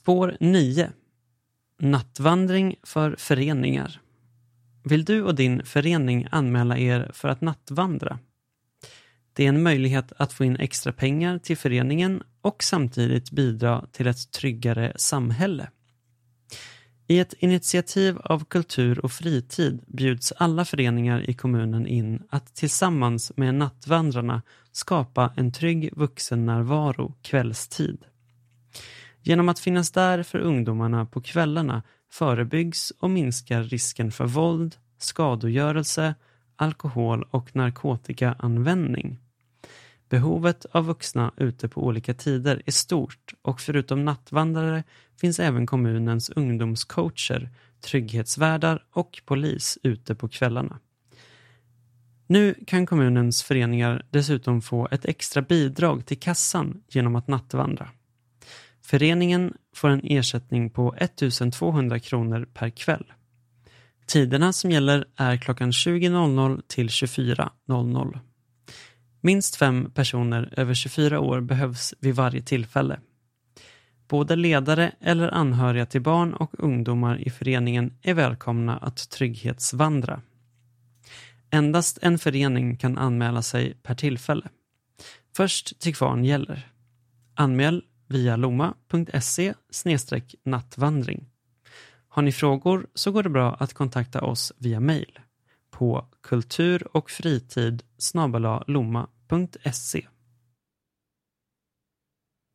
Spår 9. Nattvandring för föreningar. Vill du och din förening anmäla er för att nattvandra? Det är en möjlighet att få in extra pengar till föreningen och samtidigt bidra till ett tryggare samhälle. I ett initiativ av kultur och fritid bjuds alla föreningar i kommunen in att tillsammans med nattvandrarna skapa en trygg vuxennärvaro kvällstid. Genom att finnas där för ungdomarna på kvällarna förebyggs och minskar risken för våld, skadegörelse, alkohol- och narkotikaanvändning. Behovet av vuxna ute på olika tider är stort och förutom nattvandrare finns även kommunens ungdomscoacher, trygghetsvärdar och polis ute på kvällarna. Nu kan kommunens föreningar dessutom få ett extra bidrag till kassan genom att nattvandra. Föreningen får en ersättning på 1200 kronor per kväll. Tiderna som gäller är klockan 20.00 till 24.00. Minst 5 personer över 24 år behövs vid varje tillfälle. Både ledare eller anhöriga till barn och ungdomar i föreningen är välkomna att trygghetsvandra. Endast en förening kan anmäla sig per tillfälle. Först till kvarn gäller. Anmäl via lomma.se/nattvandring. Har ni frågor så går det bra att kontakta oss via mejl på kulturochfritid@lomma.se.